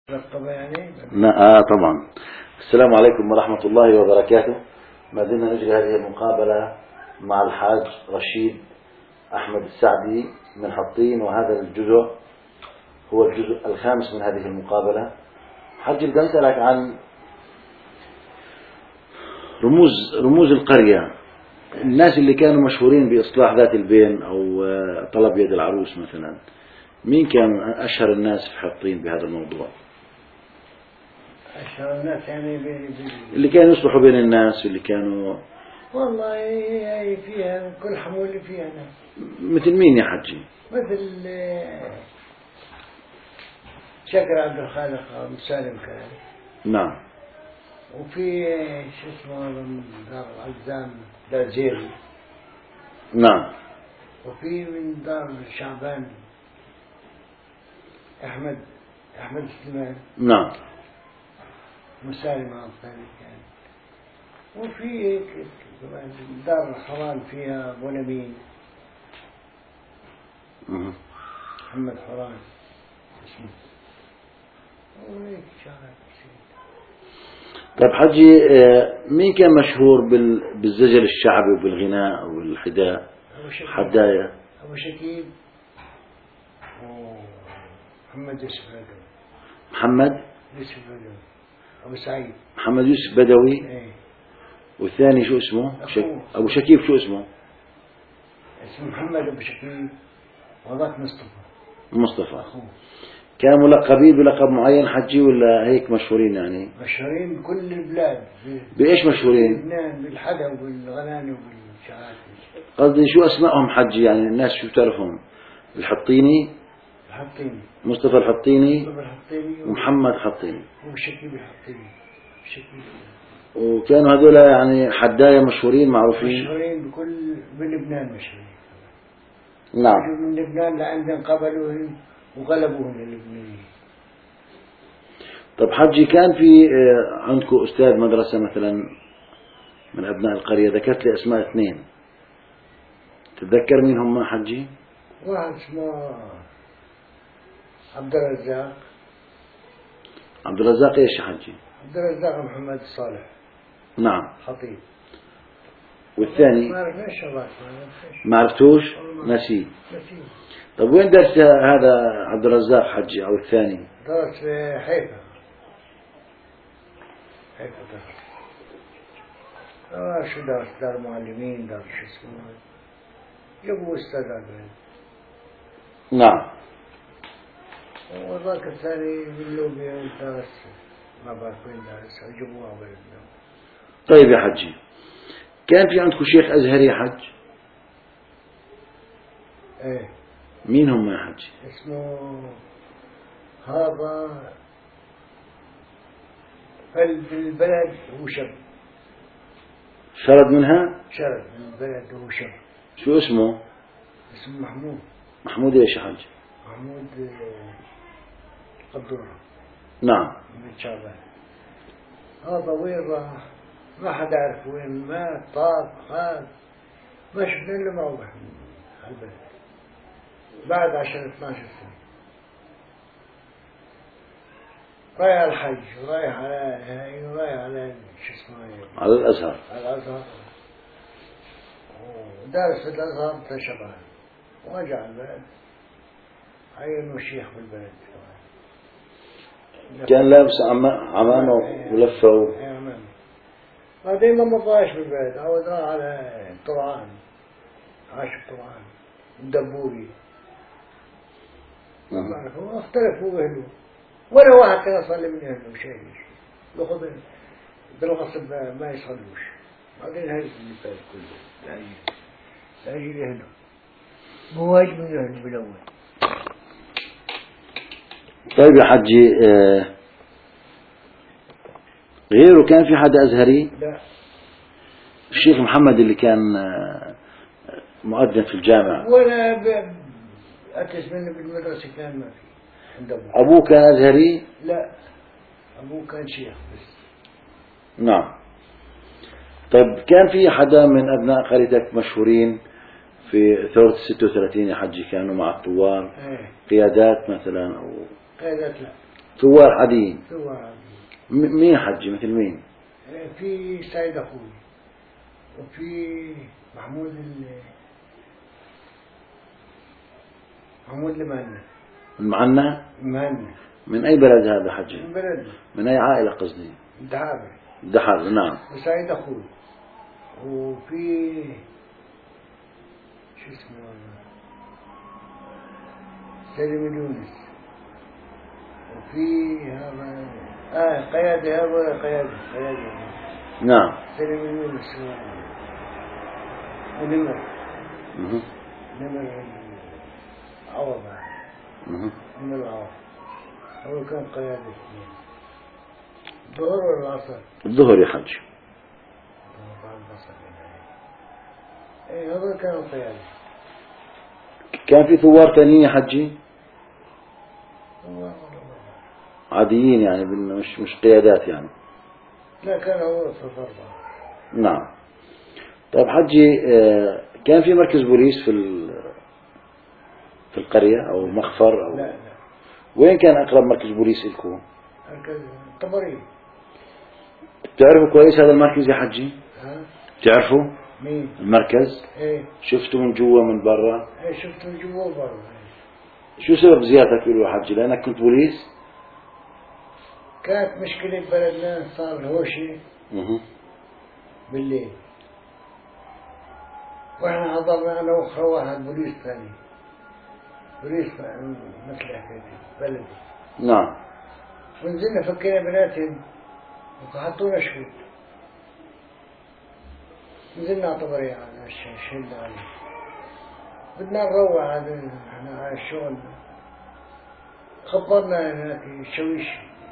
يعني. طبعا. السلام عليكم ورحمة الله وبركاته. ما زلنا نجري هذه المقابلة مع الحاج رشيد أحمد السعدي من حطين، وهذا الجزء هو الجزء الخامس من هذه المقابلة. حاج، بدي أسألك عن رموز القرية، الناس اللي كانوا مشهورين بإصلاح ذات البين أو طلب يد العروس مثلا. مين كان أشهر الناس في حطين بهذا الموضوع؟ أشهر الناس يعني اللي كانوا يصلحوا بين الناس، واللي كانوا والله هي فيها كل حمول فيها ناس. مثل مين يا حجي؟ مثل شكر عبد الخالق مسالم كان. نعم. وفي شو اسمه دار العزام دار جيري. نعم. وفي من دار شعبان أحمد سليمان. نعم. مسالم الثاني كان. وفي كمان دار حران فيها أبو نبيل محمد حران اسمه. وهيك شغلات كثير. طيب حجي، مين كان مشهور بالزجل الشعبي وبالغناء والحداء حدايا؟ أبو شكيب ومحمد يوسف بدوي. محمد يوسف بدوي. أبو سعيد محمد يوسف بدوي. ايه. والثاني شو اسمه؟ أبو شكيب شو اسمه؟ اسمه محمد أبو شكيب، وذاك مصطفى أخوه. كانوا ملقبين بلقب معين حجي ولا هيك مشهورين يعني؟ مشهورين بكل البلاد. بإيش مشهورين؟ بلبنان بالحدا وبالغناني وبالشعات. قصدي شو أسمائهم حجي، يعني الناس شو تعرفهم؟ الحطيني، مصطفى الحطيني ومحمد حطيني وشكيب الحطيني. وكانوا هذول يعني حدايا مشهورين معروفين. مشهورين بلبنان مشهورين. نعم. من لبنان لعندنا قبلوهم وغلبوهم اللبنانيين. طب حجي، كان في عندكم أستاذ مدرسة مثلا من أبناء القرية، ذكرت لي أسماء اثنين، تتذكر مين هم حجي؟ واحد اسمه عبد الرزاق. عبد الرزاق ايش يا حجي؟ عبد الرزاق محمد الصالح. نعم. خطيب. والثاني ما عرفتوش؟ نسيه. طب وين درس هذا عبد الرزاق حجي او الثاني؟ درس في حيفا درس. شو درس؟ دار معلمين، دار شو اسمه، جابوا استاذ. نعم. وذاك الثاني من لوبيا درس، ما بعرف وين درس، جابوه بلدنا. طيب يا حجي، كان في عندكم شيخ أزهري يا حج؟ ايه. مين هم يا حج؟ اسمه هذا البلد هو شر. شرد منها؟ شرد من البلد هو شر. شو اسمه؟ اسمه محمود. محمود ايش يا حج؟ محمود قدورة. نعم. من شعبان. هذا وين راح؟ ما حدا عرف وين مات، طار، خان، ما شفنا إلا مروح على البلد بعد 10-12 سنة. رايح على الحج، ورايح على شو اسمه، على الأزهر. ودارس في الأزهر شباب، ورجع على البلد، عينوا شيخ بالبلد. كان لابس عمامة ولفه. بعدين ما مضاش بالبلد، عود راح على طرعان، عاش طرعان الدبوري. ما عرفوا، اختلفوا بأهله، ولا واحد كان يصلي من أهله شيء، يأخذ بالغصب ما يصلوش. بعدين هاي البلد كله لا يجي لأهله، مواجه من أهله بالأول. طيب يا حجي، غيره كان في حدا أزهري؟ لا. الشيخ محمد اللي كان مؤذن في الجامع. ولا أتس منه بالمدرسة كان ما في. أبوه كان أزهري؟ لا، أبوه كان شيخ بس. نعم. طيب كان في حدا من أبناء قريتك مشهورين في ثورة 36 يا حجي كانوا مع الثوار؟ ايه. قيادات مثلا أو قيادات؟ ثوار عاديين. ثوار عاديين. مين حجي مثل مين؟ في سعيد أخوي، وفي محمود المهنا. المهنا. من أي بلد هذا حجي؟ من بلدنا. من أي عائلة قصدي؟ دحابة. نعم. وسعيد أخوي، وفي شو اسمه سليم يونس، وفي هذا قيادي. نعم. سليم يونس ونمر. نمر عوض. نمر عوض هو كان قيادي. الظهر ولا العصر؟ الظهر يا حج. ايه هذا كان قيادي. كان في ثوار ثانيين يا حجي؟ عاديين يعني مش قيادات يعني. لا كان هو في الضربة. نعم. طيب حجي، كان في مركز بوليس في القرية أو مخفر أو لا. وين كان أقرب مركز بوليس لكم؟ مركز طبري. بتعرفوا كويس هذا المركز يا حجي؟ بتعرفوا؟ مين؟ المركز؟ ايه. شفتوا من جوا من برا؟ ايه شفتوا من جوا وبرا. شو سبب زيارتك له يا حجي؟ لأنك كنت بوليس؟ كانت مشكلة بلدنا، صار هوشي بالليل، واحنا حضرنا انا واخوة واحد بوليس ثاني، بوليس مثل حكايتي بلدي. نعم. ونزلنا فكينا بناتهم وحطونا شهود، نزلنا على طبري على الشهد عليه، بدنا نروح على الشغل. خبرنا هناك الشويش،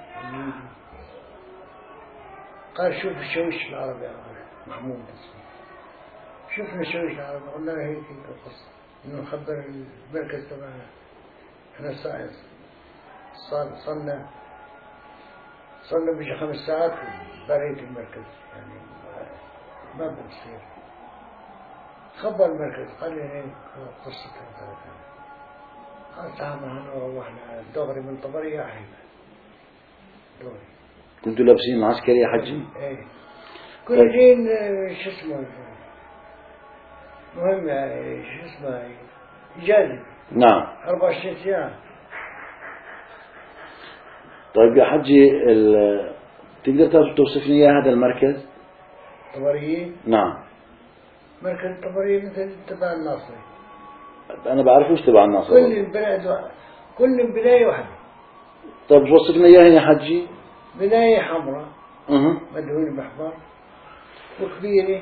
قال شوف الشويش العربي يا محمود، شوفنا الشويش العربي. قلنا له هيك القصة، إنه نخبر المركز تبعنا. احنا صلنا بيجي 5 ساعات بريت المركز، يعني ما بنصير. خبر المركز قال لي هيك قصة كذا. قال تعال معنا وروحنا دغري من طبري يا حبيبي. دغري. كنتوا لابسين عسكري يا حجي؟ ايه. كنا جايين شو اسمه، مهم شو اسمه إجازة. نعم. 24 ساعة. طيب يا حجي، تقدر توصف لي إياه هذا المركز؟ طبريين؟ نعم. مركز طبريين مثل تبع الناصري. أنا بعرفوش تبع الناصري. كل بناية واحدة. طيب وصف لنا إياه يا حجي. بناية حمراء مدهونة بأحمر وكبيرة،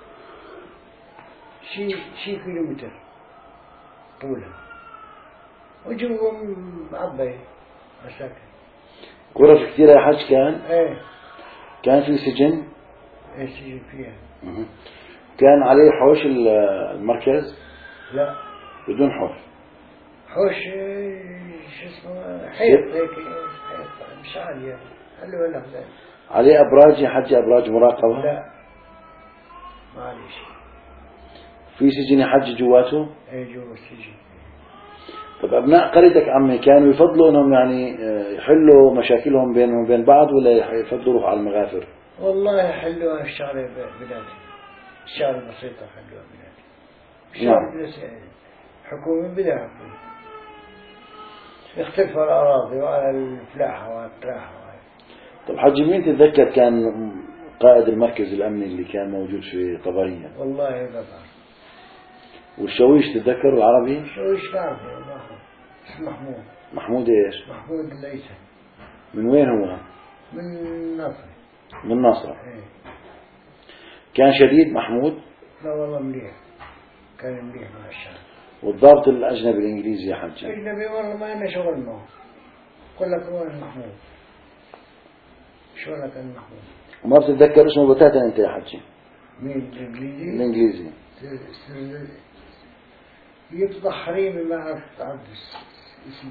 شي كيلومتر طولها، وجوا معبية مساكن. غرف كثيرة يا حج كان؟ ايه. كان في سجن؟ ايه سجن فيها. كان عليه حوش المركز؟ لا بدون حوش. حوش شو اسمه حيط هيك، حيط مش عالية. قال ولا فلان. عليه أبراج يا حج، أبراج مراقبة؟ لا معليش. في سجن يا حج جواته؟ ايه جوا السجن. طب أبناء قريتك عمي كانوا يفضلوا أنهم يعني يحلوا مشاكلهم بينهم وبين بعض، ولا يفضلوا يروحوا على المغافر؟ والله حلوها الشغلة بلادي، الشغلة بسيطة حلوها بلادي. نعم. حكومة بلا حكومة، يختلف على الأراضي وعلى الفلاحة وعلى التراحة. طب حجي، مين تتذكر كان قائد المركز الأمني اللي كان موجود في طبرية؟ والله ما بعرف. والشويش تتذكر العربي؟ الشويش بعرفه والله، اسمه محمود. محمود ايش؟ محمود الليثي. من وين هو؟ من ناصر. من ناصر. ايه. كان شديد محمود؟ لا والله مليح، كان مليح مع الشعب. والضابط الأجنبي الإنجليزي يا حجي؟ أجنبي والله ما لنا شغل معه. قل لك هو محمود، شغلك كان محمود. وما بتتذكر اسمه بتاتا أنت يا حجي؟ مين الإنجليزي؟ الإنجليزي يطلع حريمي، ما عرفت اسمه.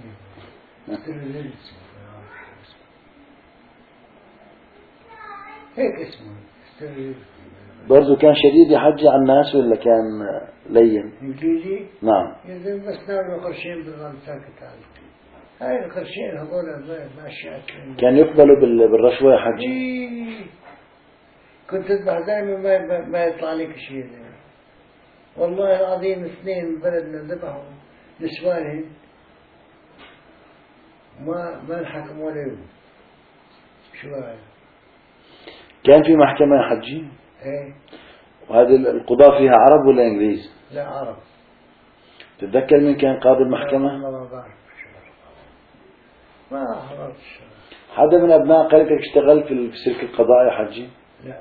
هيك اسمه. برضو كان شديد يا حجي على الناس ولا كان لين؟ إنجليزي؟ نعم. يزن بس نعمل قرشين بالغلط ساكت على هاي القرشين هذول ما أشياء كان يقبلوا بالرشوة يا حجي؟ إيه. كنت تذبح دائما ما يطلع لك شيء. والله العظيم اثنين بلدنا ذبحوا نسوانهم ما انحكم ولا يوم. شو هاي؟ كان في محكمة يا حجي؟ ايه. وهذه القضاة فيها عرب ولا إنجليز؟ لا عرب. تتذكر مين كان قاضي المحكمة؟ والله ما بعرف. ما حضرت. حدا من أبناء قريتك اشتغل في سلك القضاء يا حجي؟ لا.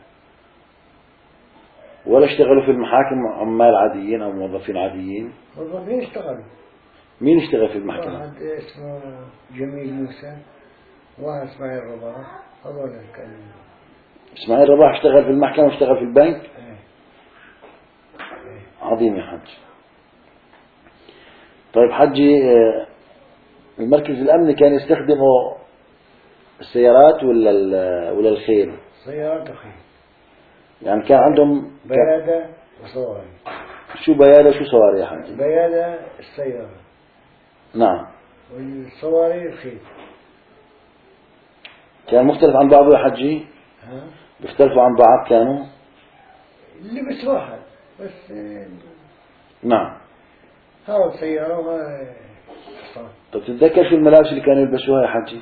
ولا اشتغلوا في المحاكم عمال عاديين أو موظفين عاديين؟ موظفين اشتغلوا. مين اشتغل في المحكمة؟ واحد اسمه جميل موسى، واحد اسماعيل رباح، هذول كانوا. إسماعيل رباح اشتغل في المحكمة واشتغل في البنك؟ ايه. عظيم يا حج. طيب حجي، المركز الأمني كان يستخدموا السيارات ولا الخيل؟ سيارات وخيل. يعني كان عندهم بيادة وصواري. شو بيادة شو سواري يا حجي؟ بيادة السيارة. نعم. والصواري الخيل. كان مختلف عن بعضه يا حجي؟ ها؟ بيختلفوا عن بعض كانوا؟ اللبس واحد بس. نعم. هذا سيارة وهذا حصان. طب تتذكر شو الملابس اللي كانوا يلبسوها يا حجي؟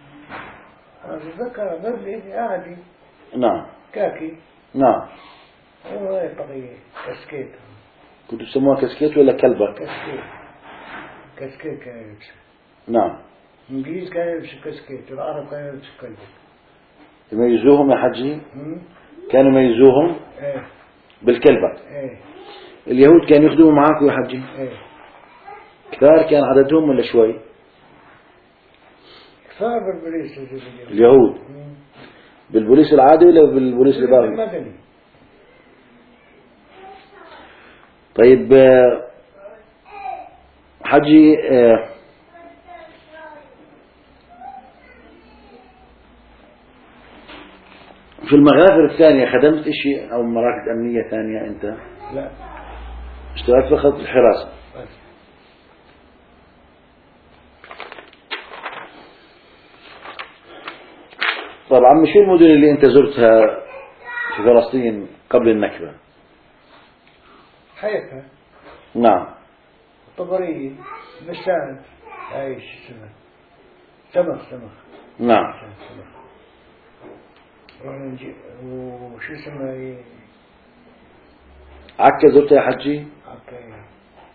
أتذكر برلي عادي. نعم. كاكي. نعم. وهاي طاقية كاسكيت. كنتوا تسموها كاسكيت ولا كلبة؟ كاسكيت. كاسكيت كانوا يلبسوا. نعم. الإنجليز كانوا يلبسوا كاسكيت والعرب كانوا يلبسوا كلبة. يميزوهم يا حجي؟ كانوا يميزوهم ايه. بالكلبة. ايه. اليهود كانوا يخدموا معاكم يا حجي؟ ايه. كثار كان عددهم ولا شوي؟ كثار بالبوليس اليهود. بالبوليس العادي ولا بالبوليس الإضافي؟ المدني. طيب حجي، في المغافر الثانية خدمت إشي أو مراكز أمنية ثانية أنت؟ لا. اشتغلت فقط الحراسة. بس. طيب عمي، شو المدن اللي أنت زرتها في فلسطين قبل النكبة؟ حيفا. نعم. طبرية. بسان. هاي شو اسمها؟ سمخ. نعم. سمخ. وشو اسمها؟ عكا زرتها يا حجي؟ عكا.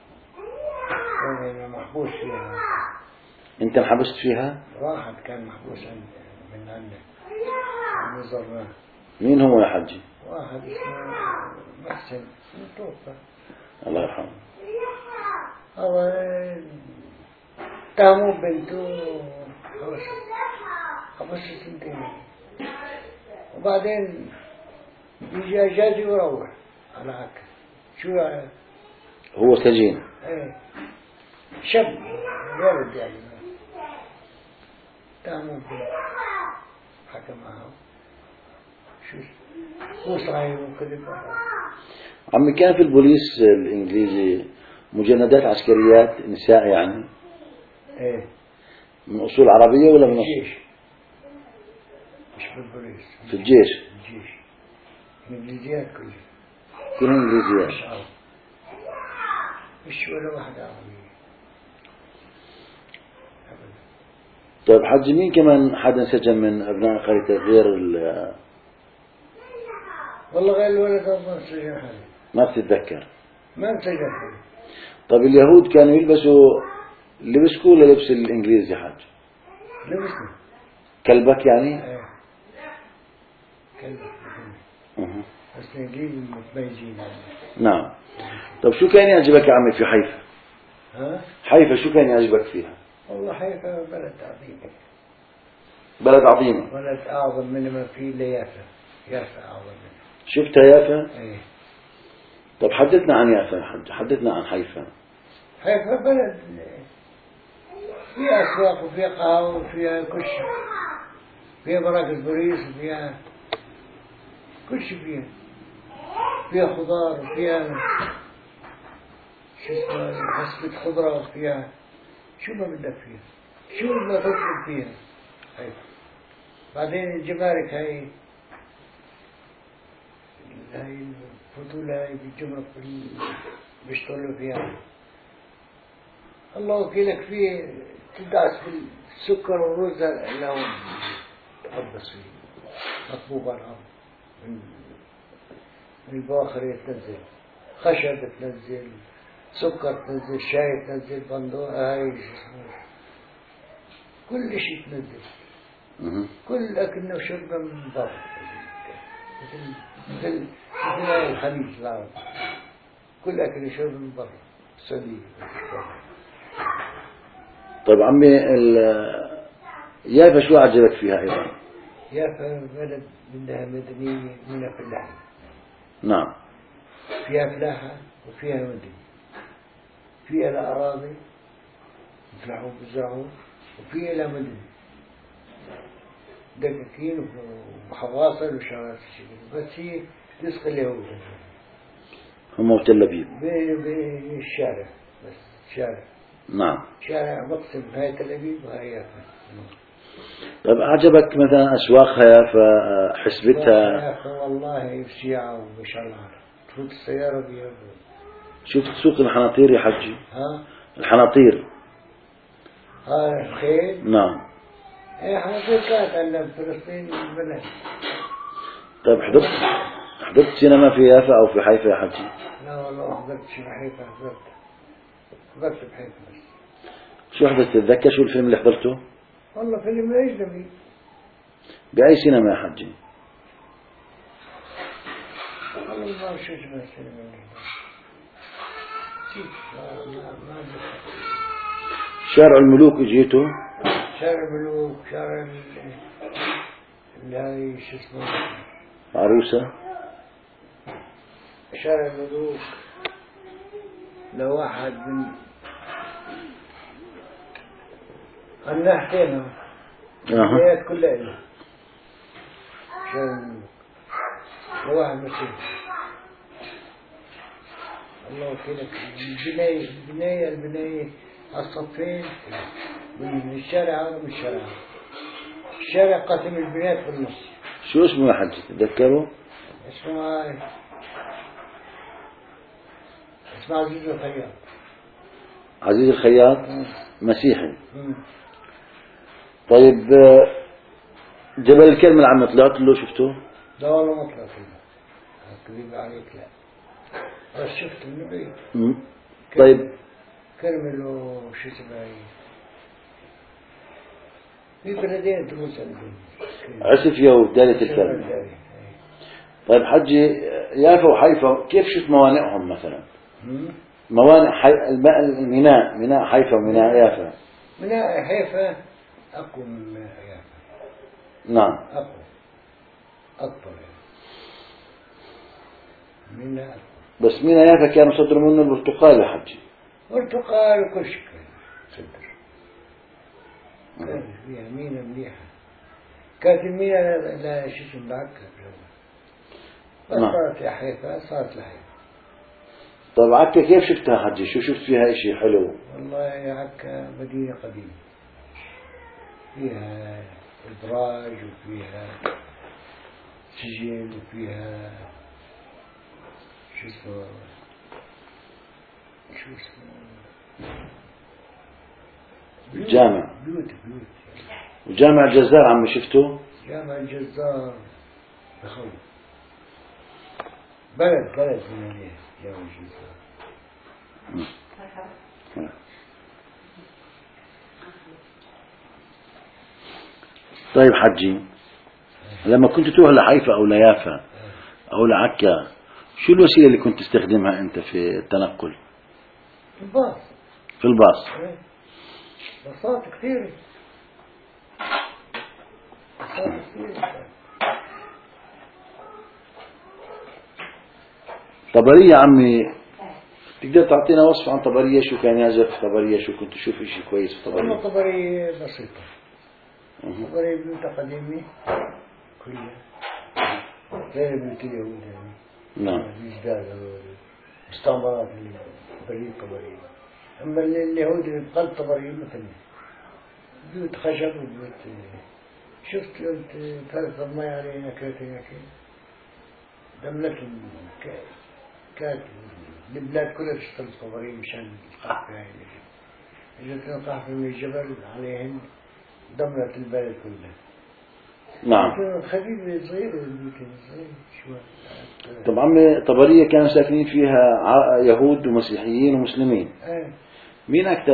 كان محبوس فيها. أنت انحبست فيها؟ واحد كان محبوس من عندنا. زرناه. مين هو يا حجي؟ واحد اسمه محسن توفى. الله يرحمه. هو تامو بنته خمس سنتين، وبعدين يجي اجازي ويروح على هكا. شو يعني؟ هو سجين؟ ايه. شاب ولد يعني. تامو بنته حكى معه. شو هو صغير وكذب. عمي، كان في البوليس الإنجليزي مجندات عسكريات نساء يعني؟ ايه. من أصول عربية ولا من أصول؟ الجيش. مش في البوليس. في الجيش. الجيش. الإنجليزيات كلها. كلهم إنجليزيات. مش عرب. مش ولا واحدة عربية. أبدا. طيب حجي، مين كمان حدا انسجن من أبناء قريتك غير والله غير الولد ما انسجن حدا. ما بتتذكر؟ ما انسجن حدا. طيب اليهود كانوا يلبسوا لبسكوا ولا لبس الإنجليزي يا حج؟ لبسنا. كلبك يعني؟ ايه. كلبك. أه. بس الإنجليز متميزين يعني. نعم. طيب شو كان يعجبك يا عمي في حيفا؟ ها؟ حيفا شو كان يعجبك فيها؟ والله حيفا بلد عظيم. بلد عظيمة. بلد أعظم من ما فيه ليافا. يافا أعظم منه. شفتها يافا؟ ايه. طب حدثنا عن يافا يا حج، حدثنا عن حيفا. حيفا بلد فيها أسواق وفيها قهوة وفيها كل شيء. فيها مراكز بوليس وفيها كل شيء. فيها خضار وفيها شو اسمه حسبة خضرة وفيها شو ما بدك فيها. شو ما تطلب فيها هاي. بعدين الجمارك هاي الفضول هاي بالجمرك بيشتغلوا فيها. الله وكيلك فيه تدعس في السكر والرز لو تقبص فيه مطبوب على الأرض من الباخر تنزل خشب تنزل سكر تنزل شاي تنزل بندور هاي كل شيء تنزل كل أكلنا وشربنا من برا مثل هاي الخليج العربي كل أكل وشرب من برا السعودية. طيب عمي يافا شو عجبك فيها أيضا؟ يافا بلد منها مدنية منها فلاحة. نعم. فيها فلاحة وفيها مدنية. فيها الأراضي يفلحوا بزرعوا وفيها لا مدنية دقيقين وحواصل وشغلات الشكل. بس هي رزق اليهود هم وتل أبيب بالشارع بس شارع. نعم. شارع مقسم هاي تل أبيب وهاي يافا. طيب أعجبك مثلا أسواقها يافا حسبتها؟ يافا والله بشيعة وما شاء الله تفوت السيارة بيها. شفت سوق الحناطير يا حجي؟ ها؟ الحناطير. الخيل؟ نعم. ايه حناطير كانت عندنا بفلسطين البلد. طيب حضرت سينما في يافا أو في حيفا يا حجي؟ لا والله حضرت شي بحيفا. حضرت بحيفا بس. شو حضرت تتذكر شو الفيلم اللي حضرته؟ والله فيلم أجنبي. بأي سينما يا حجي؟ والله ما بعرف شو اسمه السينما. ما شارع الملوك اجيته؟ شارع الملوك شارع اللي هاي شو اسمه عروسة. شارع الملوك لواحد من الناحيتين البيت كلها إله شارع الملوك لواحد مسيح. الله وكيلك البناية الصفين من الشارع هذا ومن الشارع هذا. الشارع قسم البنايات في النص. شو اسمه يا حجي تتذكره؟ اسمه عزيز الخياط. عزيز الخياط مسيحي. طيب جبل الكرمل عم طلعت له شفته؟ لا والله ما طلعت له. كذب عليك لا. بس شفته من بعيد. طيب كرمل وشو اسمه في بلدين تونس عسفية ودالة الكرمل. طيب حجي يافا وحيفا كيف شفت موانئهم مثلا؟ موانئ ميناء حيفا وميناء يافا. ميناء حيفا أقوى من ميناء يافا. نعم. أكبر ميناء أكبر. بس ميناء يافا كانوا يصدروا منه البرتقال يا حجي. برتقال وكل شيء صدر. كانت فيها ميناء مليحة. كانت الميناء لا شو اسمه بعكها بس صارت يا حيفا صارت لحيفا. طيب عكا كيف شفتها حجي؟ شو شفت فيها اشي حلو؟ والله يا عكا مدينة قديمة فيها إبراج وفيها سجل وفيها شو اسمه الجامع. بيوت وجامع الجزار عمي شفته؟ جامع الجزار بخوف بلد من هنا جامع الجزار. طيب حجي لما كنت تروح لحيفا أو ليافا أو لعكا شو الوسيلة اللي كنت تستخدمها أنت في التنقل؟ الباص. في الباص. باصات كثيرة. طبرية عمي تقدر تعطينا وصف عن طبرية؟ شو كان يعزف في طبرية؟ شو كنت تشوف شيء كويس في طبرية؟ طبرية بسيطة. طبرية بيوت قديمة كلها غير بيوت اليهود يعني. نعم. الجداد هذول مستعمرات اللي بريد طبرية. أما اليهود اللي بقلب طبرية مثلا بيوت خشب وبيوت شفت قلت ثلاث المي علينا كاتين دملتهم كانت البلاد كلها تشتغل طبري مشان القحط هاي اجت القحط من الجبل عليهن دمرت البلد كلها. نعم. خليل صغير البيوت صغير شوي. طب عمي طبرية كانوا ساكنين فيها يهود ومسيحيين ومسلمين. مين أكثر؟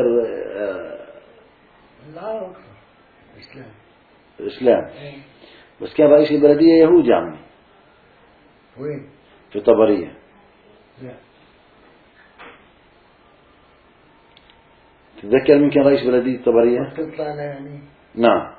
العرب أكثر. الإسلام. الإسلام. بس كان رئيس البلدية يهودي يا عمي. وين؟ في طبرية. لا. تتذكر مين كان رئيس بلدية طبرية؟ تطلعنا يعني. نعم.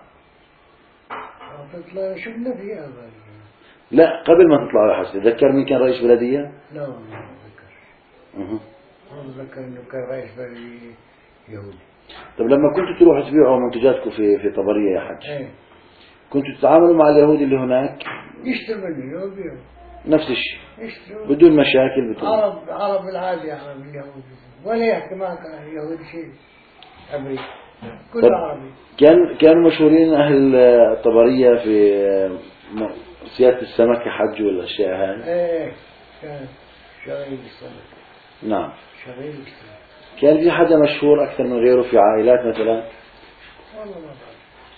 تطلع شفنا فيها. لا قبل ما تطلع يا حسن تذكر مين كان رئيس بلدية؟ لا ما أتذكر. ما أتذكر إنه كان رئيس بلدية يهودي. طب لما كنتوا تروحوا تبيعوا منتجاتكم في طبرية يا حج كنتوا تتعاملوا مع اليهود اللي هناك؟ يشتروا مني ويبيعوا نفس الشيء يشتروا بدون مشاكل بدون عرب العادي عرب اليهود ولا يحكي معك يهود شيء أبري كل عربي. كانوا مشهورين أهل طبرية في سيادة السمك حج والأشياء هاي. كان شغيل السمك. نعم شغيل السمك. كان في حدا مشهور أكثر من غيره في عائلات مثلا؟ والله ما بعرف.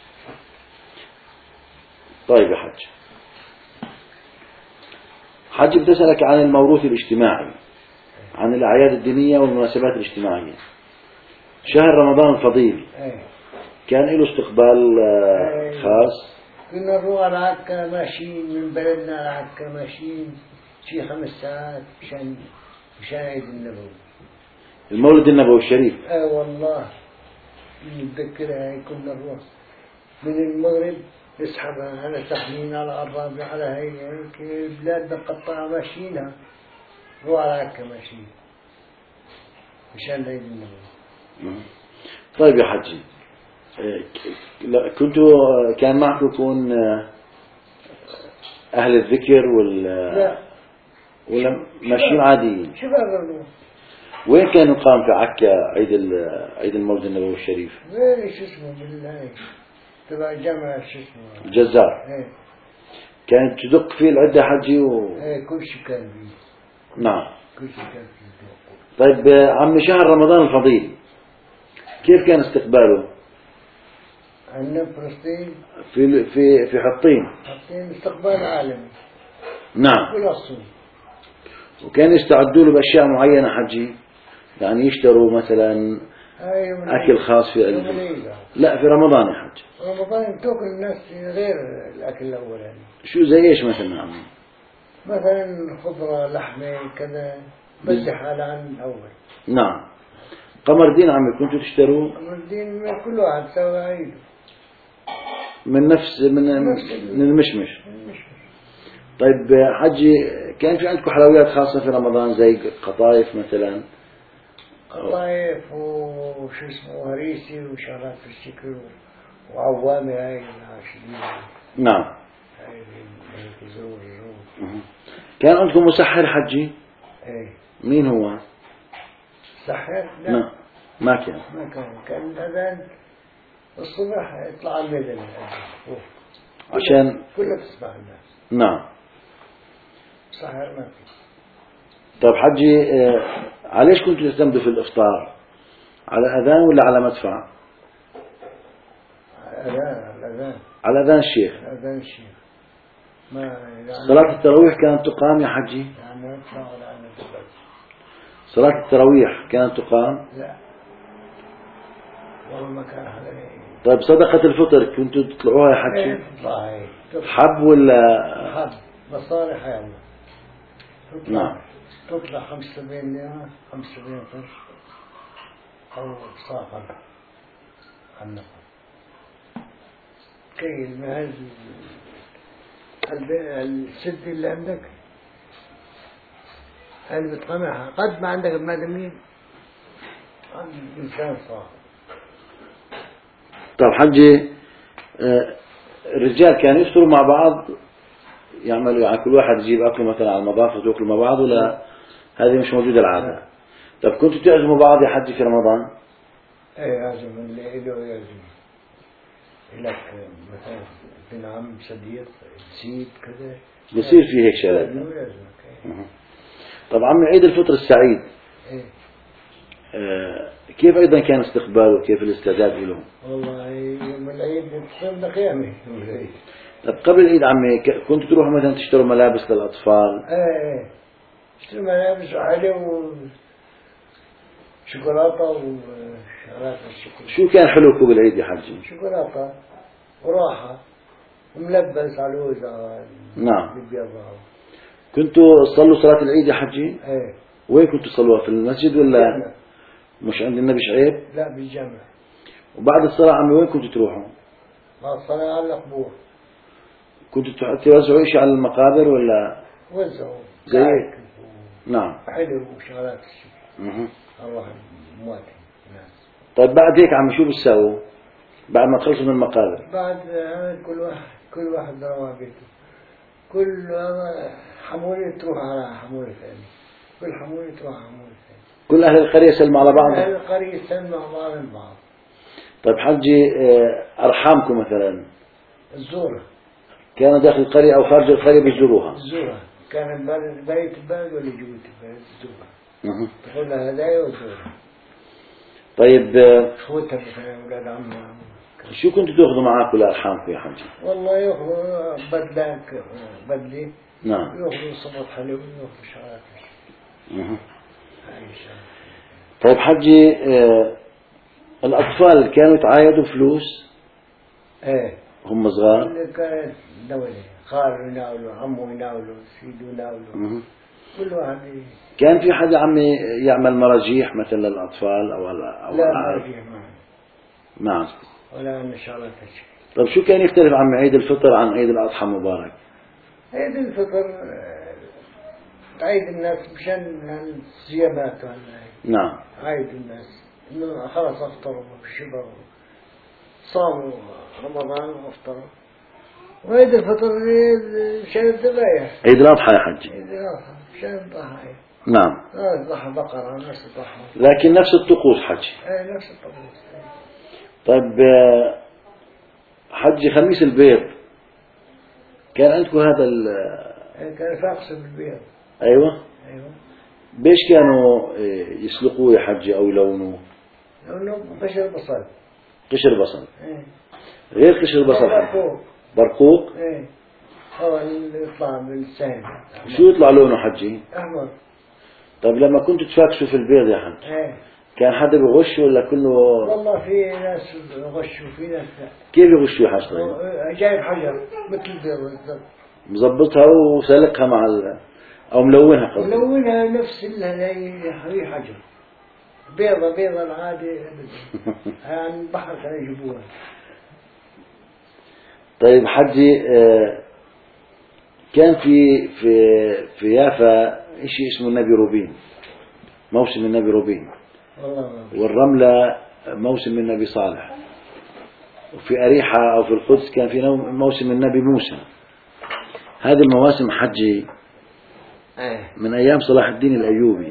طيب يا حج بدي أسألك عن الموروث الاجتماعي عن الأعياد الدينية والمناسبات الاجتماعية. شهر رمضان الفضيل كان له استقبال خاص. كنا نروح على عكا ماشيين من بلدنا على عكا ماشيين شي 5 ساعات مشان عيد النبوي المولد النبوي الشريف. والله متذكرها هاي. كنا نروح من المغرب نسحبها على سحنين على الرابع على هيك بلادنا نقطعها ماشيينها نروح على عكا ماشيين مشان عيد النبوي. طيب يا حجي كان معكم يكون أهل الذكر ولا ماشيين عاديين؟ شباب. وين كان يقام في عكا عيد المولد النبوي الشريف؟ وين شو اسمه بالله تبع جامعة شو اسمه الجزار. كانت تدق فيه العدة حجي كل شيء كان فيه. نعم كل شيء كان فيه. طيب عمي شهر رمضان الفضيل كيف كان استقباله؟ عندنا فلسطين في حطين استقبال عالمي. نعم. كل الصوم. وكان يستعدوا له بأشياء معينة حجي يعني يشتروا مثلا أكل خاص في لا في رمضان يا حج. رمضان تأكل الناس غير الأكل الأولاني. شو زي إيش مثلا عمي؟ مثلا خضرة لحمة كذا بدي حالة عن الأول. نعم. قمر دين عمي كنتوا تشتروا؟ قمر دين من كل واحد سوى عيده من المشمش. طيب حجي كان في عندكم حلويات خاصة في رمضان زي قطايف مثلا؟ قطايف وشو اسمه هريسي وشغلات في الشكل وعوامي هاي العاشرين. نعم. هاي الزور. كان عندكم مسحر حجي؟ مين هو؟ سحر؟ لا. نعم. ما كان الأذان الصبح يطلع الميدان عشان كلها تسمع الناس. نعم. سحر ما في. طيب حجي عليش كنتوا تعتمدوا في الإفطار؟ على أذان ولا على مدفع؟ أذان. على أذان الشيخ. أذان الشيخ. ما يعني صلاة التراويح كانت تقام يا حجي؟ يعني مدفع ولا أنا تبعت. صلاة التراويح كانت تقام؟ لا. والله ما كان حدا. طيب صدقة الفطر كنتوا تطلعوها يا حجي؟ تطلع حب ولا؟ حب مصالح يا الله. نعم. تطلع 75 ليرة 75 قرش أو صافا عن كيل من هذا السد اللي عندك اللي بتقمعها قد ما عندك بمادمين إنسان صافي. طيب حجي الرجال كانوا يفطروا مع بعض يعملوا يعني كل واحد يجيب أكله مثلا على المضافة وتأكلوا مع بعض ولا هذه مش موجودة العادة؟ طيب كنتوا تعزموا بعض يا حجي في رمضان؟ ايه عزم اللي له يعزم. لك مثلا ابن عم صديق نسيب كذا بصير في هيك شغلات. طب عمي عيد الفطر السعيد إيه؟ كيف أيضا كان استقباله كيف الاستعداد له؟ والله يوم العيد تصير قيامة يوم العيد. طب قبل العيد عمي كنت تروحوا مثلا تشتروا ملابس للأطفال؟ ايه اشتري ملابس وعلي وشوكولاتة وشغلات الشوكولاتة. شو كان حلوكم بالعيد يا حجي؟ شوكولاتة وراحة وملبس على الوزة. نعم. بالبيضاء. كنتوا تصلوا صلاة العيد يا حجي؟ ايه. وين كنتوا تصلوها في المسجد ولا بالجامع. مش عند النبي شعيب؟ لا بالجامع. وبعد الصلاة عمي وين كنتوا تروحوا؟ بعد الصلاة على القبور. كنتوا توزعوا شيء على المقابر ولا؟ وزعوا. زي نعم. حلو وشغلات اها. الله مواتي الناس. طيب بعد هيك عمي شو بتساووا؟ بعد ما تخلصوا من المقابر؟ بعد كل واحد روى بيته. كل حمولة تروح على حمولة ثانية. كل حمولة تروح على حمولة ثانية. كل أهل القرية يسلموا على بعض؟ أهل القرية يسلموا على بعض البعض. طيب حجي أرحامكم مثلا الزورة كانوا داخل القرية أو خارج القرية بيزوروها؟ الزورة كان بيت البلد ولا جوة البلد الزورة. أه. تقول لها هدايا والزورة. طيب اخوتها مثلا أولاد عمها. شو كنتوا تاخذوا معاكم لأرحامكم يا حجي؟ والله ياخذوا بدلي. نعم. ياخذوا صبط حلو ياخذوا شغلات. أه. طيب حجي الأطفال كانوا يتعايدوا فلوس؟ ايه هم صغار؟ اللي كانت دولة خاله يناولوا عمه يناولوا سيده يناولوا. كل واحد كان في حدا عمي يعمل مراجيح مثلا للأطفال أو لا مراجيح ما ولا عندنا شغلات هالشيء. طيب شو كان يختلف عن عيد الفطر عن عيد الأضحى مبارك؟ عيد الفطر عيد الناس مشان الصيامات نعم. عيد الناس إنه خلاص أفطروا وشبعوا صاموا رمضان وأفطروا. وعيد الفطر مشان الذبايح. عيد الأضحى يا حجي. عيد الأضحى مشان الضحايا. نعم. ضحى بقرة نفس الضحى. لكن نفس الطقوس حجي. ايه نفس الطقوس. طيب حجي خميس البيض كان عندكم هذا كان فاقس بالبيض. أيوة. أيوة. بيش كانوا يسلقوه يا حجي أو يلونوه؟ لونه قشر بصل. قشر بصل. ايه. غير قشر بصل. برقوق. برقوق. ايه. هو اللي يطلع بالسهم. شو يطلع لونه حجي؟ أحمر. طيب لما كنتوا تفاكسوا في البيض يا حج ايه. كان حدا بيغش ولا كله؟ والله في ناس غشوا في ناس لا. كيف يغشوا يا حج طيب؟ جايب حجر مثل البيض بالضبط. مظبطها وسلقها مع أو ملونها قصدي. ملونها نفس هي حجر. بيضة العادي عن البحر كانوا يجيبوها. طيب حجي كان في يافا شيء اسمه النبي روبين موسم النبي روبين. والرملة موسم النبي صالح. وفي أريحة أو في القدس كان في موسم النبي موسى. هذه المواسم حجي من أيام صلاح الدين الأيوبي.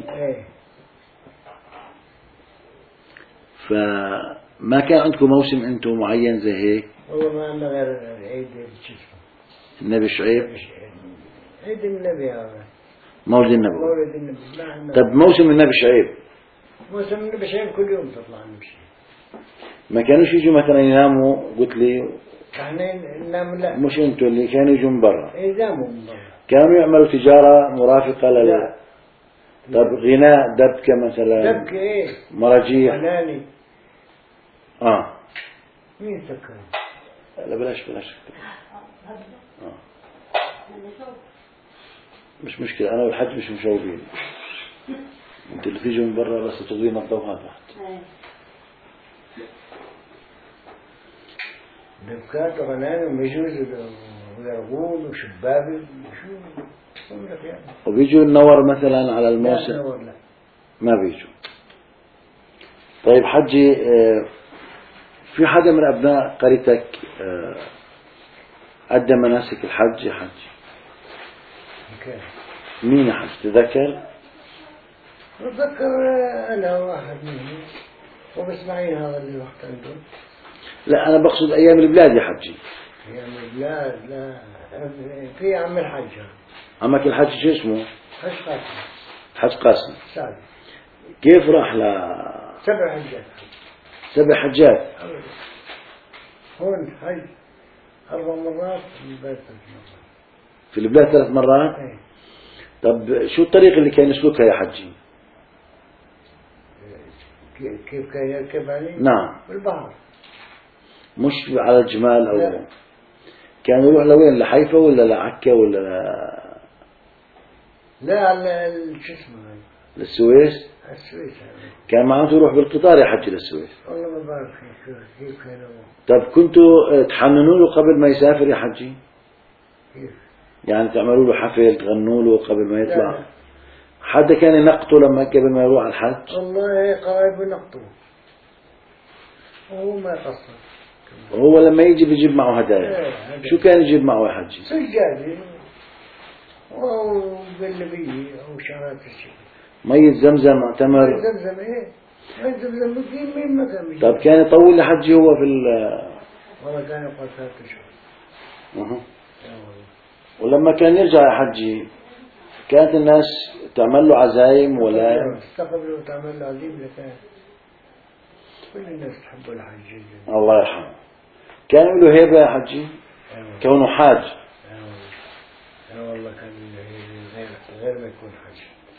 فما كان عندكم موسم أنتم معين زي هيك؟ والله ما عندنا غير عيد النبي شعيب. عيد النبي هذا. مولد النبي. مولد النبي. طب موسم النبي شعيب. موسم النبي شعيب كل يوم تطلع نمشي. ما كانوش يجوا مثلا يناموا قلت لي؟ احنا ننام لا. مش انتوا اللي كانوا يجوا من برا. يناموا من برا. كانوا يعملوا تجارة مرافقة لا. طب غناء دبكة مثلا؟ دبكة ايه؟ مراجيح. فناني. مين سكر؟ لا بلاش مش مشكلة أنا والحج مش مشوبين. انت اللي تيجوا من برا بس تغذينا الضوء تحت. دبكات وغناني ومجوز ويرغون وشبابي شو وبيجوا النور مثلا على الموسم؟ لا نور لا. ما بيجوا. طيب حجي في حدا من أبناء قريتك أدى مناسك الحج يا حج؟ مين يا حج تذكر؟ أتذكر أنا واحد منهم وبسمعين هذا اللي وقت عندهم. لا أنا بقصد أيام البلاد يا حجي. أيام البلاد لا، في عم الحج. عمك الحج شو اسمه؟ حج قاسم. حج قاسم. سعد. كيف راح 7 حجات. 7 حجات؟ هون حج 4 مرات، في البلاد 3 مرات. في البلاد 3 مرات؟ ايه. طب شو الطريق اللي كان يسلكها يا حجي؟ كيف كان يركب عليه؟ نعم. بالبحر. مش على الجمال أو لا. كان يروح لوين؟ لحيفا ولا لعكا ولا لا على شو اسمه للسويس؟ السويس. كان معناته يروح بالقطار يا حجي للسويس. والله ما بعرف كيف كانوا. طب كنتوا تحننوا له قبل ما يسافر يا حجي؟ كيف؟ يعني تعملوا له حفل، تغنوا له قبل ما يطلع؟ لا. حدا كان ينقطه لما قبل ما يروح على الحج؟ والله قرايب نقطه، وهو ما قصر. وهو لما يجي بيجيب معه هدايا. شو كان يجيب معه يا حجي؟ سجادة وقلبية أو شغلات الشيء. مية زمزم، تمر. مية زمزم إيه؟ مية زمزم مدين مين ما كان بيجيب. طب كان يطول لحجي هو في والله كان يقعد 3 أشهر. ولما كان يرجع يا حجي كانت الناس تعمل له عزايم ولا؟ استقبلوا وتعمل له عزيم لكان كل الناس تحبوا الحج. الله يرحمه. كان له هيبة يا حجي كونه حاج. والله كان غير ما يكون حج.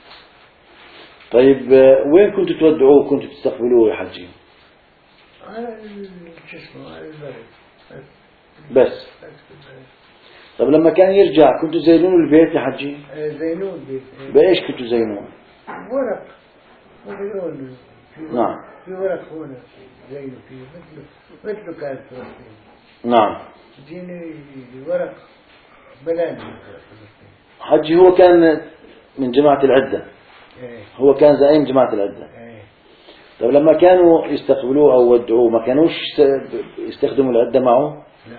طيب وين كنتوا تودعوه كنتوا تستقبلوه يا حجي؟ على شو اسمه على البلد بس. طب لما كان يرجع كنتوا زينون البيت يا حجي؟ زينون البيت. بإيش كنتوا زينون؟ ورق وبيقول. نعم. في ورق هنا زينوا فيه مثله كان فلسطين. نعم. جيني ورق بلاني. حجي هو كان من جماعة العدة. ايه. هو كان زعيم جماعة العدة. ايه. طب لما كانوا يستقبلوه أو ودعوه ما كانوش يستخدموا العدة معه؟ لا.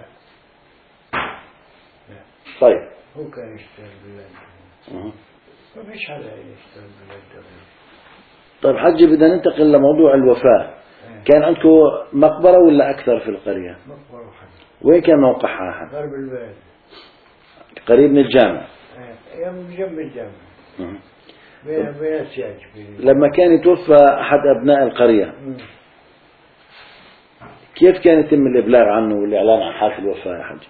طيب. هو كان يشتغل بالعدة. ما فيش حدا يشتغل بالعدة. طيب حجي بدنا ننتقل لموضوع الوفاة. كان عندكم مقبرة ولا أكثر في القرية؟ مقبرة واحدة. وين كان موقعها حد؟ غرب البلد. قريب من الجامع. جنب الجامع. بين السياج. لما كان يتوفى أحد أبناء القرية كيف كان يتم الإبلاغ عنه والإعلان عن حالة الوفاة يا حجي؟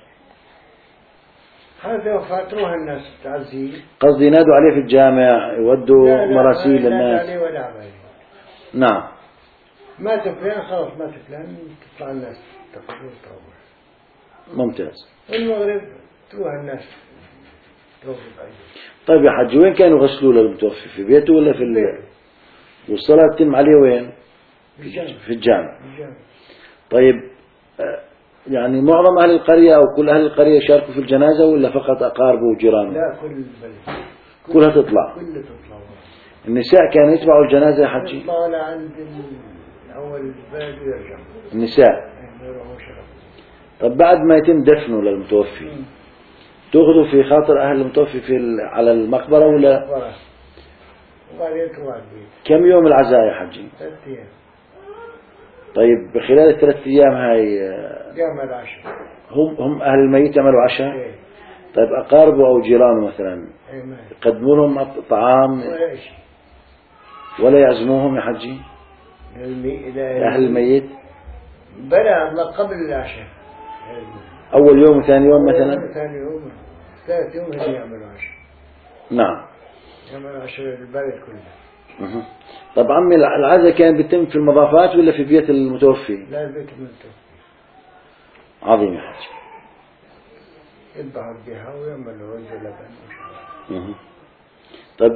هذا وفاة تروح الناس تعزيه. قصدي ينادوا عليه في الجامع يودوا مراسيل للناس. لا ولا عليه. نعم. مات فلان خلاص مات فلان تطلع الناس تقبل تروح. ممتاز. والمغرب تروح الناس توقف عليه. طيب يا حجي وين كانوا يغسلوا للمتوفي؟ في بيته ولا في والصلاة تتم عليه وين؟ في الجامع. طيب يعني معظم أهل القرية أو كل أهل القرية يشاركوا في الجنازة ولا فقط أقاربه وجيرانه؟ لا كل البلد. كلها تطلع. كلها تطلع. النساء كانوا يتبعوا الجنازة يا حجي؟ يطلعوا لعند أول البلد ويرجعوا. النساء. طب بعد ما يتم دفنه للمتوفي تأخذوا في خاطر أهل المتوفي على المقبرة ولا؟ وبعدين تروح البيت. كم يوم العزاء يا حجي؟ 3 أيام. طيب خلال ال3 أيام هاي يعمل عشاء. هم أهل الميت يعملوا عشاء؟ ايه. طيب أقاربه أو جيرانه مثلا يقدموا لهم طعام ولا شيء ولا يعزموهم يا حجي؟ أهل الميت؟ بلى الله قبل العشاء. أول يوم وثاني يوم مثلا؟ ثاني يوم 3 يوم هم يعملوا عشاء. نعم. يعملوا عشاء البلد كله. طب عمي العزاء كان بيتم في المضافات ولا في بيت المتوفي؟ لا البيت المتوفي. عظيم يا حجي. يذبحوا بها ويعملوا رز لبن. طيب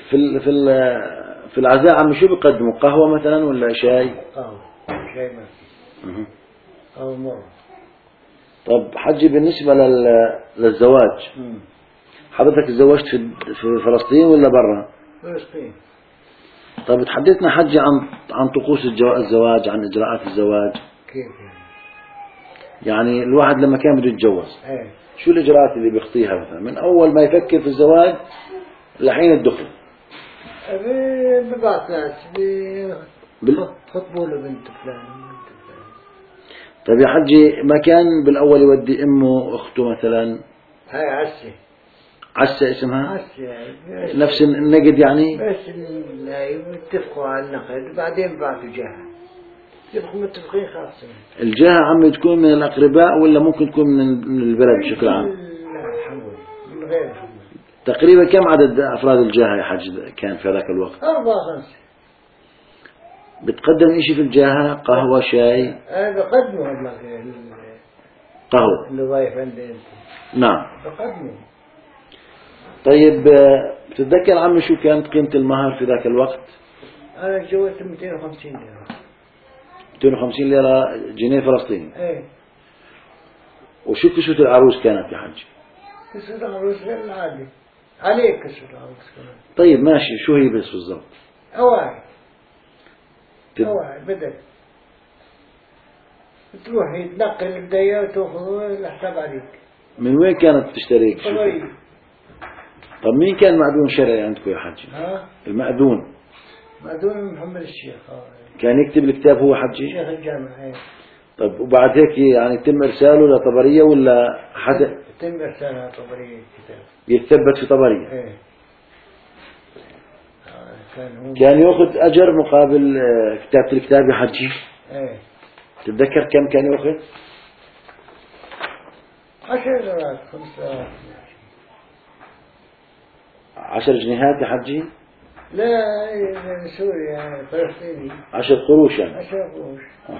في العزاء عمي شو بيقدموا؟ قهوة مثلا ولا شاي؟ قهوة. شاي ما في. قهوة مرة. طب حجي بالنسبة للزواج حضرتك تزوجت في فلسطين ولا برا؟ فلسطين. طب تحدثنا حجي عن طقوس الزواج، عن إجراءات الزواج. كيف يعني الواحد لما كان بده يتجوز شو الإجراءات اللي بيخطيها مثلا من أول ما يفكر في الزواج لحين الدخل؟ ببعث ناس خطبوا له بنت فلان. طيب يا حجي، ما كان بالأول يودي أمه أخته مثلا؟ هاي عسة. عسة اسمها؟ عسة يعني. نفس النقد يعني؟ بس يتفقوا على النقد بعدين بعثوا جهة. يبقوا متفقين خاصة. الجهة عمي تكون من الأقرباء ولا ممكن تكون من البلد بشكل عام؟ لا حمول من غير حمول. تقريبا كم عدد أفراد الجهة يا حج كان في ذاك الوقت؟ 4-5. بتقدم إشي في الجهة؟ قهوة، شاي؟ بقدموا قهوة اللي ضايف عندي انت. نعم. بقدموا. طيب بتتذكر عمي شو كانت قيمة المهر في ذاك الوقت؟ انا تجوزت 250 ليرة. 250 ليرة جنيه فلسطيني. ايه. وشو كسوة العروس كانت يا حج؟ كسوة العروس غير العادي. عليك كسوة العروس كمان. طيب ماشي، شو هي بس بالضبط؟ أواعي. أواعي بدل. تروح يتنقل الدية وتأخذه الحساب عليك. من وين كانت تشتريك؟ طبيعي. طب مين كان مأذون شرعي عندكم يا حجي؟ ها؟ المأذون. مأذون محمد الشيخ. كان يكتب الكتاب هو حجي؟ شيخ الجامعة. ايه. طب وبعد هيك يعني يتم إرساله لطبرية ولا حدا؟ يتم إرسالها طبرية الكتاب. يتثبت في طبرية. ايه. كان يأخذ أجر مقابل كتابة الكتاب يا حجي؟ ايه. تتذكر كم كان يأخذ؟ 10 ليرات 5 ليرات. 10 جنيهات يا حجي؟ لا سوريا فلسطيني. 10 قروش يعني. 10 قروش.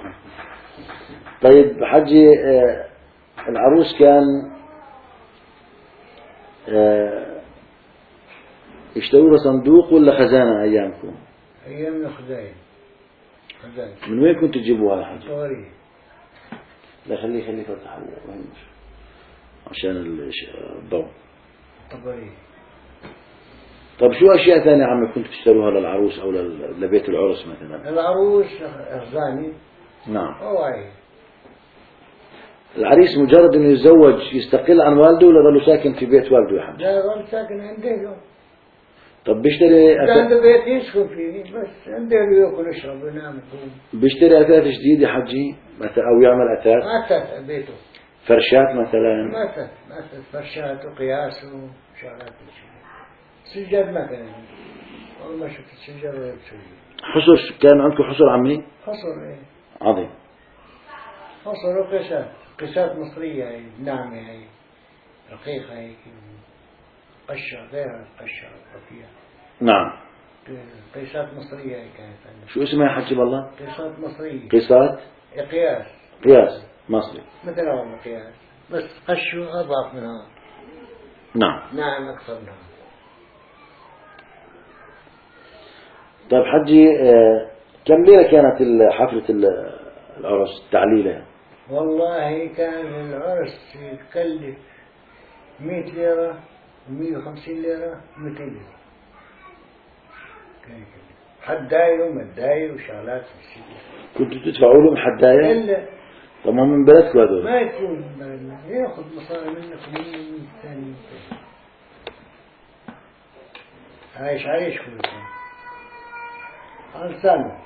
طيب حجي، العروس كان يشتروا له صندوق ولا خزانة أيامكم؟ أيام الخزاين. خزاين. من وين كنتوا تجيبوها يا حجي؟ طبرية. لا خليه فتح عشان الضوء. طبرية. طب شو أشياء ثانية عمي كنتوا تشتروها للعروس أو لبيت العرس مثلا؟ العروس أخزاني. نعم. أواعي. العريس مجرد انه يتزوج يستقل عن والده ولا ضل ساكن في بيت والده يا حج؟ لا ظل ساكن عنده. طب بيشتري عنده بيت يسكن فيه بس عنده ياكل ويشرب وينام يقوم. بيشتري اثاث جديد يا حجي مثلا او يعمل اثاث؟ ما أثاث بيته. فرشات مثلا؟ ما أثاث فرشات وقياس وشغلات سجاد ما كان. والله ما شفت السجاد ولا بسجاد. حصر كان عندكم حصر عمي؟ حصر ايه. عظيم. حصر وقياسات. قياسات مصرية هي ناعمة هي رقيقة هي قشة غير القشة الرفيعة. نعم. قياسات مصرية هي كانت عندنا. شو اسمها يا حجي بالله؟ قياسات مصرية. قياسات؟ قياس. قياس مصري. مثل هذا قياس بس قشه أضعف منها. نعم. ناعم أكثر منها. طيب حجي، كم ليرة كانت حفلة العرس التعليلة؟ والله كان العرس يتكلف 100 ليرة و150 ليرة و200 ليرة. كان يكلف حداير ومداير وشغلات السيدة. كنتوا تدفعوا لهم حداير؟ إلا طب ما من بلدكم هذول؟ ما يكون من بلدنا ياخذ مصاري منك ومن الثاني. عايش كل سنة على سنة.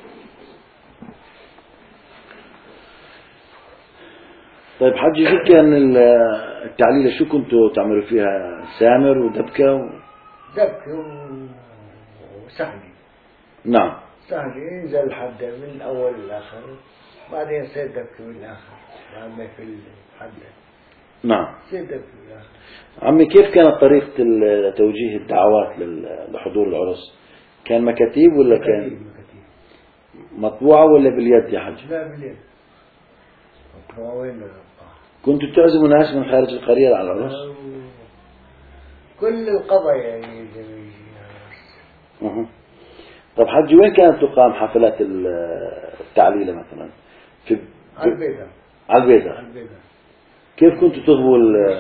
طيب حجي، شو كان التعليلة شو كنتوا تعملوا فيها؟ سامر ودبكة دبكة وسهلي. نعم. سهلي ينزل الحد من الأول للآخر بعدين يصير دبكة من الآخر بعد ما في الحد. نعم. يصير دبكة من الآخر. عمي، كيف كانت طريقة توجيه الدعوات لحضور العرس؟ كان مكاتيب ولا كان مطبوعة ولا باليد يا حج؟ لا باليد. مطبوعة وين ولا كنتوا تعزموا ناس من خارج القرية على العرس؟ كل القضايا يجي. طب حجي، وين كانت تقام حفلات التعليلة مثلا؟ على البيضة. على البيضة. كيف كنتوا تضبوا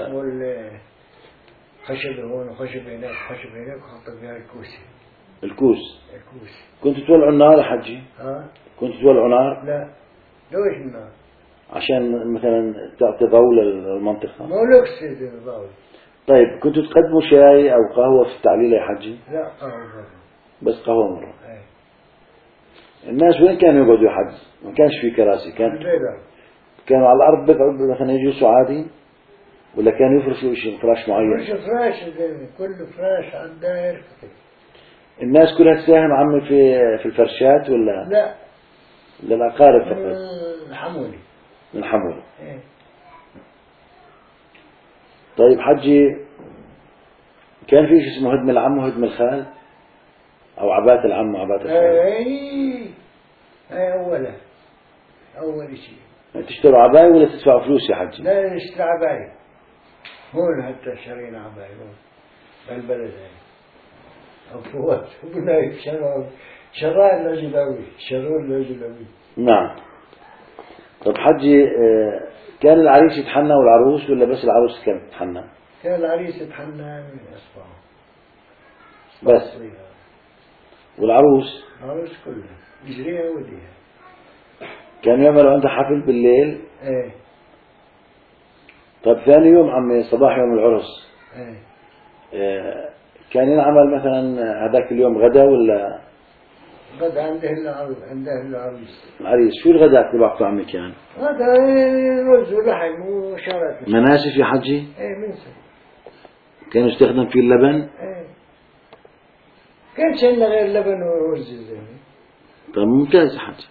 خشب هون وخشب هناك خشب هناك وحط فيها الكوس. الكوس. كنتوا تولعوا النار يا حجي؟ ها؟ كنتوا تولعوا نار؟ لا. ليش النار؟ عشان مثلا تعطي ضوء للمنطقة. مو لوكس ضوء. طيب كنتوا تقدموا شاي أو قهوة في التعليلة يا حجي؟ لا قهوة. بس قهوة مرة. الناس وين كانوا يقعدوا يا حج؟ ما كانش في كراسي، كانت البيضة. كانوا على الأرض بيقعدوا مثلا يجلسوا عادي ولا كانوا يفرشوا شيء فراش معين؟ مش فراش، كل فراش عنده يركض. الناس كلها تساهم عمي في الفرشات ولا؟ لا، للأقارب فقط؟ من حمولي. من حمولي. إيه. طيب حجي، كان في شيء اسمه هدم العم وهدم الخال أو عبات العم وعبات الخال؟ أي أول شيء. تشتروا عباية ولا تدفعوا فلوس يا حجي؟ لا، نشتري عباية. هون حتى شرينا عباية هون بالبلد هاي. أفوات وبنايف شراء الرجلوي، شرور الرجلوي. نعم. طب حجي، كان العريس يتحنى والعروس ولا بس العروس كانت تتحنى؟ كان العريس يتحنى من أصبعه بس. والعروس؟ العروس كلها يجريها وديها. كانوا يعملوا عندها حفل بالليل؟ ايه. طب ثاني يوم عمي صباح يوم العرس كان ينعمل مثلا هذاك اليوم غدا ولا؟ غدا عنده العروس. العريس شو الغداء تبعته عمي كان؟ غدا رز ولحم وشرات. مناسف يا حجي؟ ايه، منسف. كانوا يستخدم فيه اللبن؟ ايه. كانش عندنا غير لبن ورز زي. طب ممتاز يا حجي.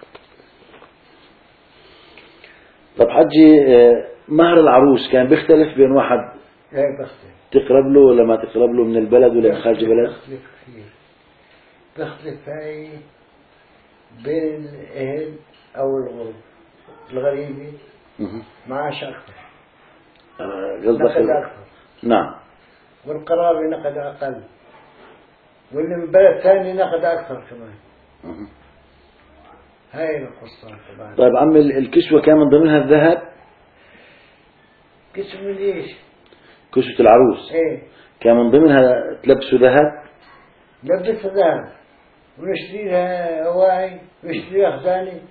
طب حجي، مهر العروس كان بيختلف بين واحد ايه، بختلف. تقرب له ولا ما تقرب له من البلد ولا من خارج البلد؟ بختلف كثير. بختلف هاي بين الأهل أو الغريبة معاش أكثر. نقد أكثر. نعم. والقرابة نقد أقل. واللي من بلد ثاني نقد أكثر كمان. هاي القصة طبعا. طيب عمي، الكسوة كان من ضمنها الذهب؟ كسوة من إيش؟ كسوة العروس. إيه. كان من ضمنها تلبسوا ذهب؟ لبس ذهب، ونشتري لها هواي، ونشتري لها خزانة.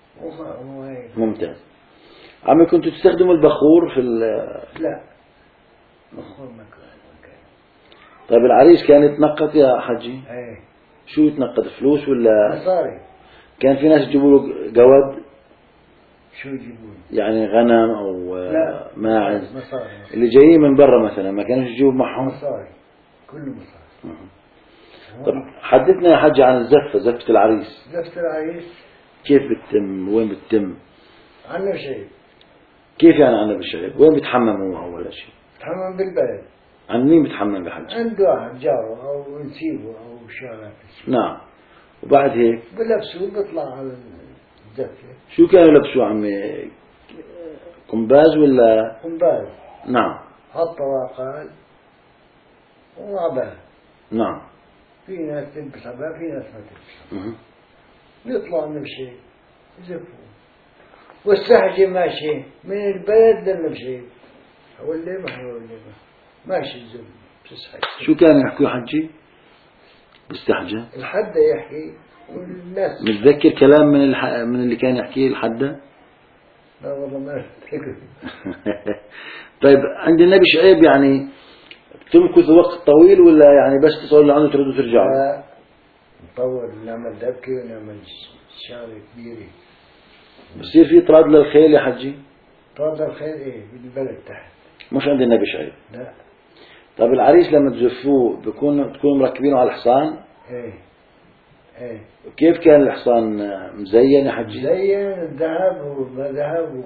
ممتاز. عمي، كنتوا تستخدموا البخور في لا، بخور ما كان. طيب العريس كان يتنقط يا حجي؟ ايه. شو يتنقط، فلوس ولا؟ مصاري. كان في ناس يجيبوا له قود؟ شو يجيبون؟ يعني غنم او ماعز. مصاري. اللي جايين من برا مثلا ما كانوش يجيبوا معهم؟ مصاري، كله مصاري. طب حدثنا يا حجي عن الزفة، زفة العريس. زفة العريس كيف بتتم؟ وين بتتم؟ عنه شيء. كيف يعني عنه بالشيء؟ وين بتحمم هو أول شيء؟ تحمم بالبلد. عن مين بتحمم بحج؟ عنده واحد جاره أو نسيبه أو شغلات. نعم. وبعد هيك بلبسوه بيطلع على الزفة. شو كانوا يلبسوا عمي؟ قنباز ولا؟ قنباز. نعم. حط واقال وعباه. نعم. في ناس تلبس عباه، في ناس ما تلبس. يطلع نمشي يزفوا. والسحجة ماشي من البلد للمشي. حولي ما حولي ماشي الزب بتسحج. شو كانوا يحكوا حجي؟ بالسحجة؟ الحدة يحكي والناس. متذكر كلام من اللي كان يحكيه الحدة؟ لا والله ما أفتكر. طيب عند النبي شعيب يعني تمكث وقت طويل ولا يعني بس تصلوا لعنده تردوا ترجعوا؟ لا، نطور، نعمل دبكة ونعمل شغلة كبيرة. بصير في طراد للخيل يا حجي؟ طراد الخيل ايه بالبلد تحت. مش عند النبي شعيب؟ لا. طيب العريس لما تزفوه تكونوا مركبينه على الحصان؟ ايه. ايه. كيف كان الحصان مزين يا حجي؟ مزين ذهب وذهب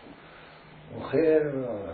وخير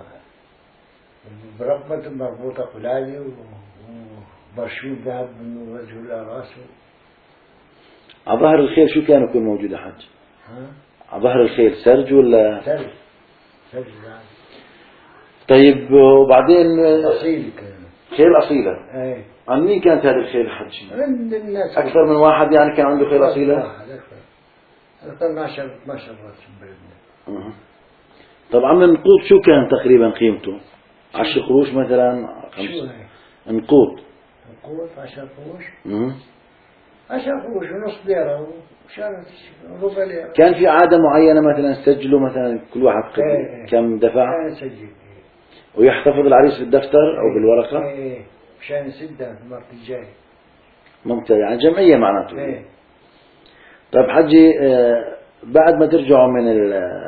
بربط مربوطة قلالي وبرشوت ذهب من وجهه إلى راسه. على ظهر الخيل شو كان يكون موجود يا حج؟ ها؟ على ظهر الخيل سرج ولا؟ سرج ذهب. طيب وبعدين أصيل كان. خيل أصيلة. ايه. عن مين كانت هذه الخيل حج؟ عند الناس. أكثر من واحد يعني كان عنده خيل أصيلة؟ أكثر 12 راس بلدنا. طبعا النقود شو كان تقريبا قيمته؟ 10 قروش مثلا؟ شو هاي؟ نقود 10 قروش. 10 قروش ونص ليرة وشارت ربع ليرة. كان في عادة معينة مثلا سجلوا مثلا كل واحد كم دفع؟ كان سجل. ويحتفظ العريس بالدفتر أو بالورقة؟ ايه، مشان يسدها في المرة الجاي. ممتاز، يعني جمعية معناته. ايه. طيب حجي، بعد ما ترجعوا من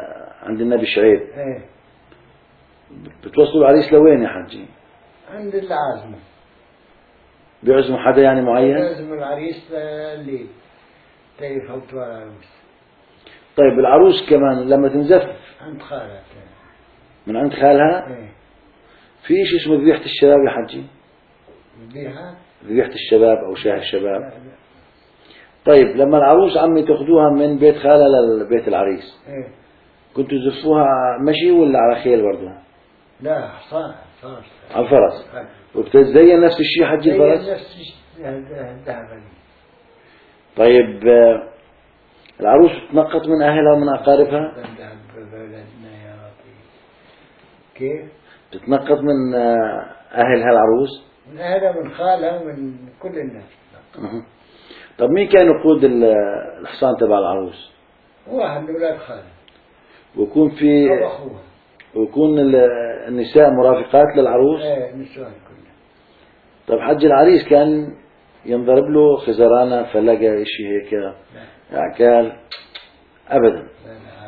عند النبي شعيب. ايه بتوصلوا العريس لوين يا حجي؟ عند العازمة. بيعزموا حدا يعني معين؟ لازم العريس الليل يفوتوا على العروس. طيب العروس كمان لما تنزف عند خالها. من عند خالها؟ ايه في شيء اسمه ذبيحة الشباب يا حجي؟ بيها؟ ذبيحة الشباب أو شاه الشباب. لا لا. طيب لما العروس عمي تاخذوها من بيت خالها لبيت العريس، ايه كنتوا تزفوها مشي ولا على خيل برضه؟ لا حصان على الفرس. وبتتزين نفس الشيء حجي الفرس؟ نفس الذهب. طيب العروس تنقط من أهلها ومن أقاربها؟ بلدنا يا لطيف. كيف؟ تتنقط من أهلها العروس؟ من أهلها من خالها من كل الناس. طب مين كان يقود الحصان تبع العروس؟ واحد من أولاد خالها ويكون في أو أخوها. ويكون النساء مرافقات للعروس؟ ايه النسوان كلها. طب حج العريس كان ينضرب له خزرانة فلقى شيء هيك عكال؟ أبدا. لا لا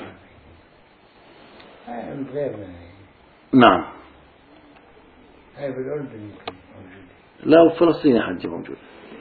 هاي من غيرنا. نعم. هاي بالأردن يمكن موجودة. لا وفلسطين يا حجي موجود.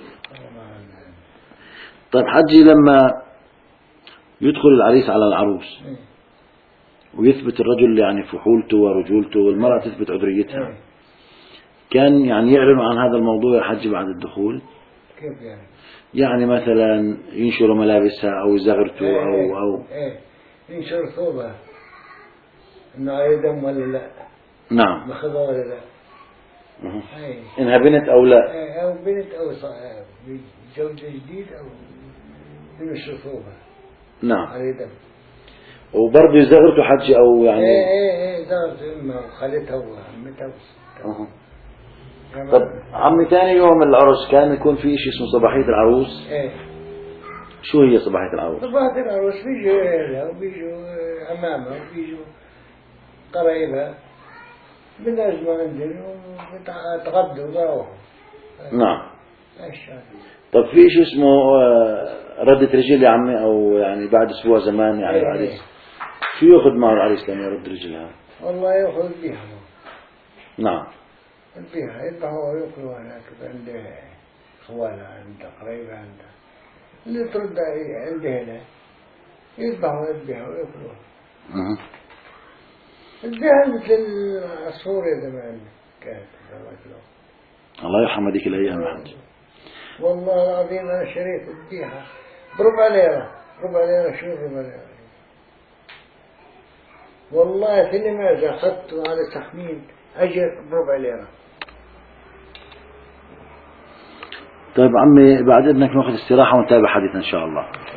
طيب حجي لما يدخل العريس على العروس ويثبت الرجل يعني فحولته ورجولته والمرأة تثبت عذريتها، كان يعني يعلن عن هذا الموضوع يا حجي بعد الدخول؟ كيف يعني؟ يعني مثلا ينشروا ملابسها أو يزغرتوا أو ينشر ثوبها إنه عليه دم ولا لا؟ نعم. مخضة ولا لا؟ إنها بنت أو لا؟ أو بنت أو زوجة جديد أو ينشر ثوبها. نعم. عليه دم. وبرضه يزغرتوا حجي أو يعني؟ ايه زغرت أمها وخالتها وعمتها طب عمي ثاني يوم العرس كان يكون في شيء اسمه صباحية العروس. ايه شو هي صباحية العروس؟ صباحية العروس بيجوا اهلها وبيجوا عمامها وبيجوا قرايبها بنجموا عندنا وتغدوا وروحوا. نعم. ايش طب في شيء اسمه ردة رجل يا عمي او يعني بعد اسبوع زمان يعني العريس شو ياخذ معه العريس لما يرد رجلها؟ والله ياخذ بيها. نعم. البيها يذبحوا ويأكلوا هناك عند خوالها عند قريبها عندها اللي ترد عند هنا يذبحوا البيها ويأكلوها. البيها مثل العصفور زمان كانت الله يرحم هذيك الايام يا حج. والله العظيم انا شريت البيها بربع ليرة. ربع ليرة شو ربع ليرة؟ والله في لماذا أخذته على تخمين أجر بربع ليرة. طيب عمي بعد إذنك نأخذ استراحة ونتابع حديثنا إن شاء الله.